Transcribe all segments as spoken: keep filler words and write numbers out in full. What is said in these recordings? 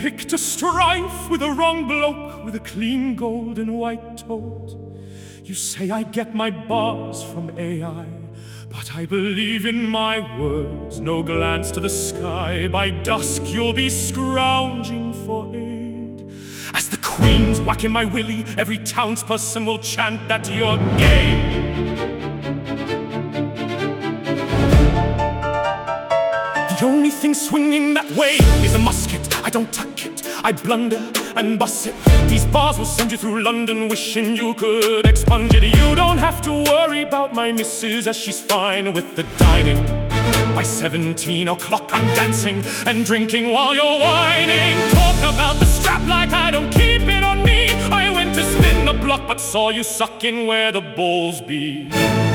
picked a strife with the wrong bloke with a clean gold and white tote. You say I get my bars from A I, but I believe in my words. No glance to the sky, by dusk you'll be scrounging for aid. As the queen's whacking my willy, every townsperson will chant that you're gay. The only thing swinging that way is a musket. I don't tuck it, I blunder and bust it. These bars will send you through London, wishing you could expunge it. You don't have to worry about my missus, as she's fine with the dining. By seventeen o'clock I'm dancing and drinking while you're whining. Talk about the strap like I don't keep it on me. I went to spin the block but saw you sucking where the balls be.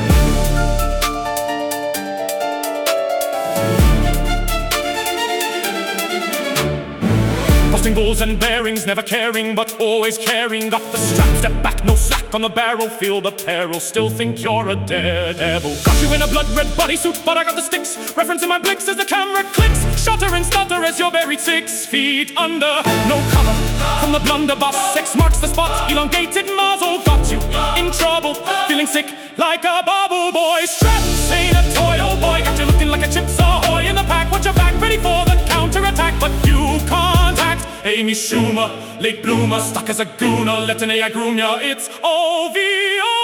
Busting balls and bearings, never caring but always caring. Got the strap, step back, no slack on the barrel. Feel the peril, still think you're a daredevil. Got you in a blood-red bodysuit, but I got the sticks. Reference in my blicks as the camera clicks. Shudder and stutter as you're buried six feet under. No cover from the blunderbuss. X marks the spot, elongated muzzle. Got you in trouble, feeling sick like a bubble boy. Straps ain't a toy, oh boy. Got you looking like a Chips Ahoy in the pack. Watch your back, ready for the counter-attack, but you can't act. Amy Schumer, late bloomer, stuck as a gooner, let an A I groom ya, it's O V O.